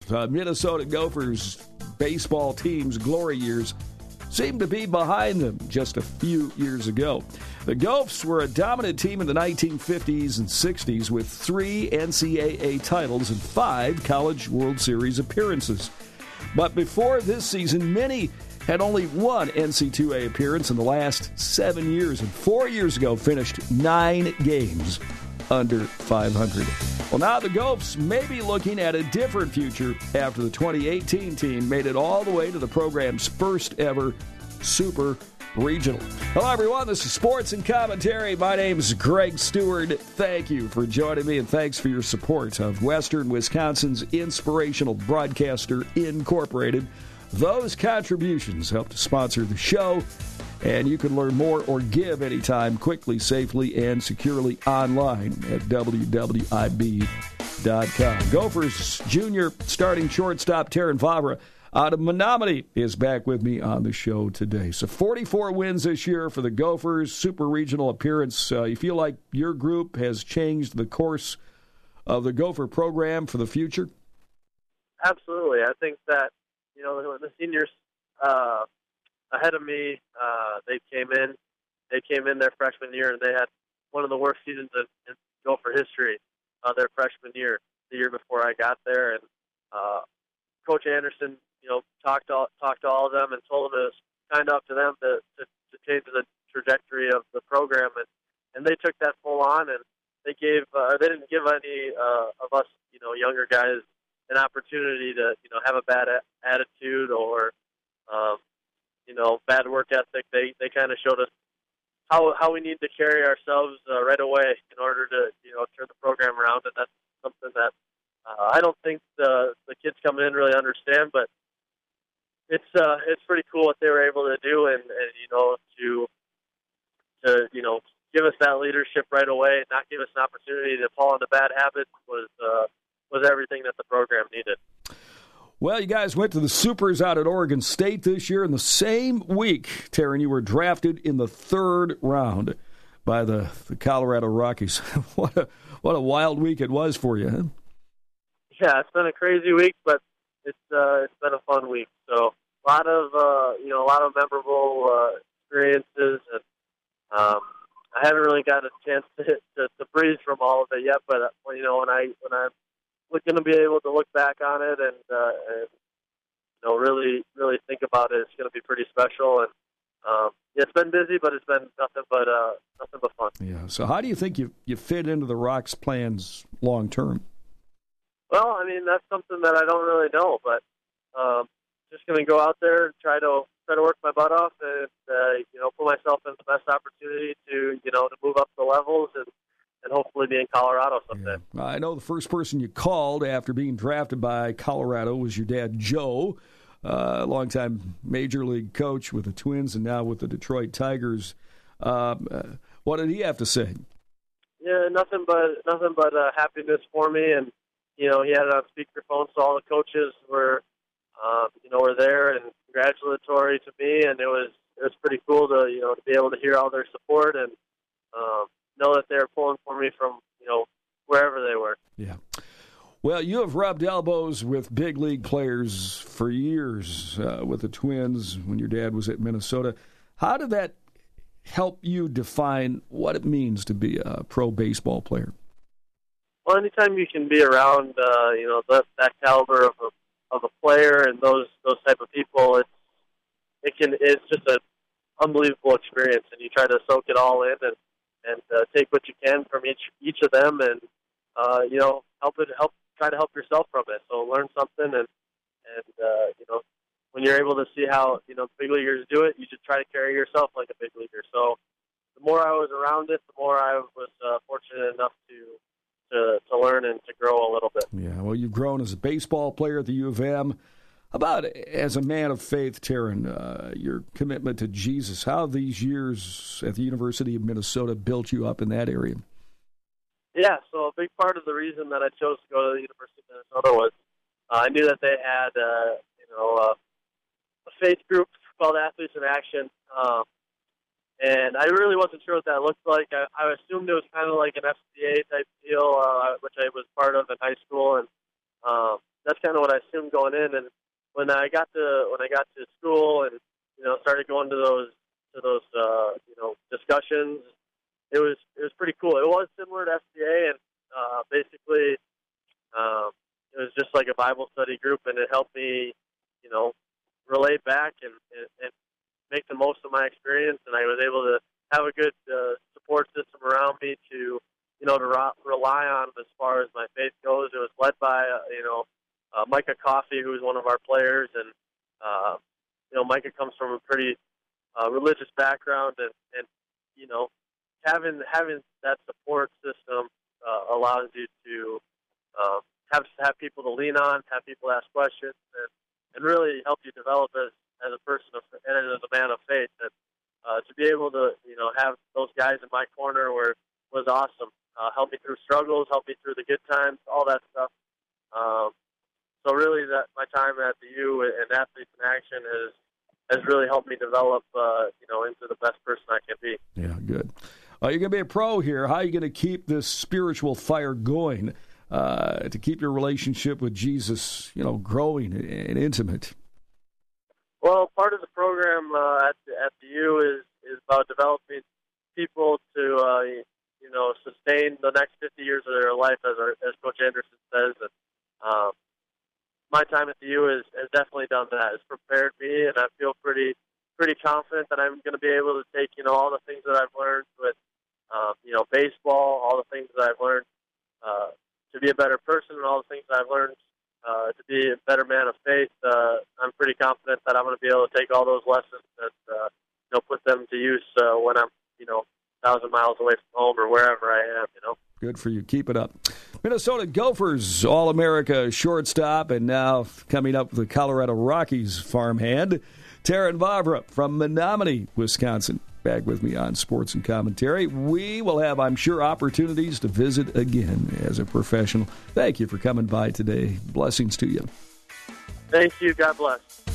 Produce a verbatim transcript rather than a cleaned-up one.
uh, Minnesota Gophers baseball team's glory years seem to be behind them just a few years ago. The Gophs were a dominant team in the nineteen fifties and sixties with three N C double A titles and five College World Series appearances. But before this season, many had only one N C double A appearance in the last seven years, and four years ago finished nine games under five hundred. Well, now the Gophs may be looking at a different future after the twenty eighteen team made it all the way to the program's first ever Super Regional. Hello, everyone. This is Sports and Commentary. My name is Greg Stewart. Thank you for joining me, and thanks for your support of Western Wisconsin's Inspirational Broadcaster Incorporated. Those contributions help to sponsor the show, and you can learn more or give anytime, quickly, safely, and securely online at w w i b dot com. Gophers junior starting shortstop Terrin Vavra out of Menominee is back with me on the show today. So forty-four wins this year for the Gophers, super regional appearance. Uh, you feel like your group has changed the course of the Gopher program for the future? Absolutely. I think that, you know, the seniors uh, ahead of me, uh, they came in. They came in their freshman year, and they had one of the worst seasons in, in Gopher history. Uh, their freshman year, the year before I got there, and uh, Coach Anderson, you know, talked to all, talked to all of them and told them it was kind of up to them to, to, to change the trajectory of the program, and, and they took that full on, and they gave uh, they didn't give any uh, of us, you know, younger guys an opportunity to, you know, have a bad a- attitude or, um, you know, bad work ethic. They they kind of showed us how how we need to carry ourselves uh, right away in order to, you know, turn the program around, and that's something that uh, I don't think the the kids coming in really understand, but it's uh it's pretty cool what they were able to do, and, and you know, to to you know give us that leadership right away, not give us an opportunity to fall into bad habits was uh, was everything that the program needed. Well, you guys went to the Supers out at Oregon State this year. In the same week, Terrin, you were drafted in the third round by the, the Colorado Rockies. what a what a wild week it was for you, huh? Yeah, it's been a crazy week, but it's uh, it's been a fun week. So a lot of uh, you know a lot of memorable uh, experiences, and um, I haven't really gotten a chance to, to to breathe from all of it yet. But uh, you know when I when I'm going to be able to look back on it and, uh, and you know really really think about it, it's going to be pretty special. And um, yeah, it's been busy, but it's been nothing but uh, nothing but fun. Yeah. So how do you think you you fit into the Rocks' plans long term? Well, I mean, that's something that I don't really know, but um, just going to go out there and try to try to work my butt off and uh, you know put myself in the best opportunity to you know to move up the levels and, and hopefully be in Colorado someday. Yeah. I know the first person you called after being drafted by Colorado was your dad, Joe, a uh, longtime major league coach with the Twins and now with the Detroit Tigers. Um, uh, what did he have to say? Yeah, nothing but nothing but uh, happiness for me. And you know, he had it on speakerphone, so all the coaches were, um, you know, were there and congratulatory to me, and it was it was pretty cool to you know to be able to hear all their support and um, know that they were pulling for me from you know wherever they were. Yeah. Well, you have rubbed elbows with big league players for years uh, with the Twins when your dad was at Minnesota. How did that help you define what it means to be a pro baseball player? Well, anytime you can be around, uh, you know, that, that caliber of a of a player and those those type of people, it's it can it's just an unbelievable experience, and you try to soak it all in and and uh, take what you can from each each of them, and uh, you know, help it help try to help yourself from it. So learn something, and and uh, you know, when you're able to see how you know big leaguers do it, you just try to carry yourself like a big leaguer. So the more I was around it, the more I was uh, fortunate enough to. To, to learn and to grow a little bit. Yeah, well, you've grown as a baseball player at the U of M. How about as a man of faith, Terrin, uh, your commitment to Jesus? How have these years at the University of Minnesota built you up in that area? Yeah, so a big part of the reason that I chose to go to the University of Minnesota was uh, I knew that they had, uh, you know, uh, a faith group called Athletes in Action. Um, And I really wasn't sure what that looked like. I, I assumed it was kind of like an F C A type deal, uh, which I was part of in high school. And um, that's kind of what I assumed going in. And when I got to when I got to school and you know started going to those to those uh, you know discussions, it was it was pretty cool. It was similar to S B A, and uh, basically um, it was just like a Bible study group, and it helped me you know relate back and, and, and make the most of my experience. And I was able to have a good uh, support system around me to you know to re- rely on as far as my faith goes. It was led by uh, you know. Uh, Micah Coffey, who is one of our players, and uh, you know Micah comes from a pretty uh, religious background, and, and you know having having that support system uh, allows you to uh, have have people to lean on, have people ask questions, and, and really help you develop as as a person of, and as a man of faith. And uh, to be able to you know have those guys in my corner were was awesome. Uh, helped me through struggles, helped me through the good times, all that stuff. Um, So really, that my time at the U and Athletes in Action has has really helped me develop, uh, you know, into the best person I can be. Yeah, good. Uh, you're going to be a pro here. How are you going to keep this spiritual fire going uh, to keep your relationship with Jesus, you know, growing and intimate? Well, part of the program uh, at the, at the U is is about developing people to, uh, you know, sustain the next fifty years of their life, as our, as Coach Anderson says, and um, my time at the U has, has definitely done that. It's prepared me, and I feel pretty pretty confident that I'm going to be able to take, you know, all the things that I've learned with, um, you know, baseball, all the things that I've learned uh, to be a better person, and all the things that I've learned uh, to be a better man of faith. Uh, I'm pretty confident that I'm going to be able to take all those lessons and, uh, you know, put them to use uh, when I'm, you know, a thousand miles away from home or wherever I am, you know. Good for you. Keep it up. Minnesota Gophers All-America shortstop, and now coming up, the Colorado Rockies farmhand, Taryn Vavra from Menominee, Wisconsin. Back with me on Sports and Commentary. We will have, I'm sure, opportunities to visit again as a professional. Thank you for coming by today. Blessings to you. Thank you. God bless.